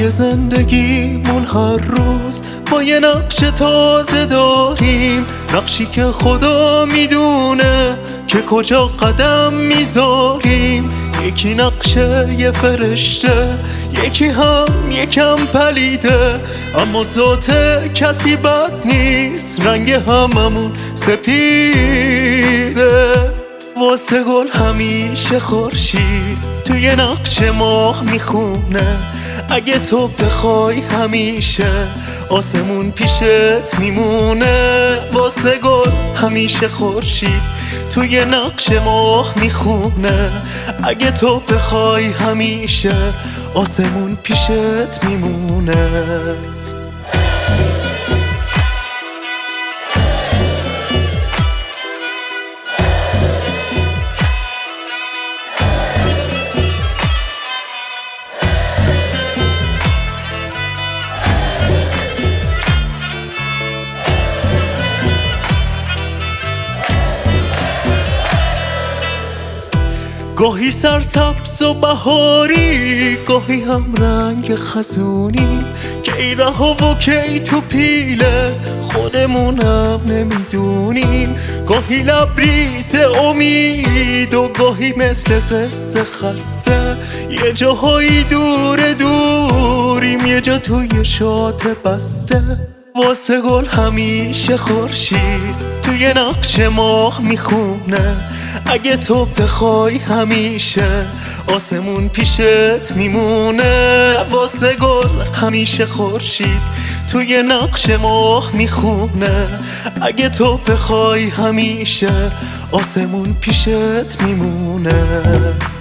توی زندگیمون هر روز با یه نقش تازه داریم، نقشی که خدا میدونه که کجا قدم میذاریم. یکی نقشه یه فرشته، یکی هم یکم پلیده، اما ذات کسی بد نیست، رنگ هممون سپیده. واسه گل همیشه خورشید توی نقش ماه میخونه، اگه تو بخوای همیشه آسمون پیشت میمونه. واسه گل همیشه خورشید توی نقش ماه میخونه، اگه تو بخوای همیشه آسمون پیشت میمونه. گاهی سرسبز و بهاری، گاهی هم رنگ خزونی، کی رها و کی تو پیله خودمونم نمیدونیم. گاهی لبریز امید و گاهی مثل قصه خسته، یه جاهایی دور دوریم، یه جا توی شات بسته. واسه گل همیشه خورشید توی نقش ماه میخونه، اگه تو بخوای همیشه آسمون پیشت میمونه. واسه گل همیشه خورشید توی نقش ماه میخونه، اگه تو بخوای همیشه آسمون پیشت میمونه.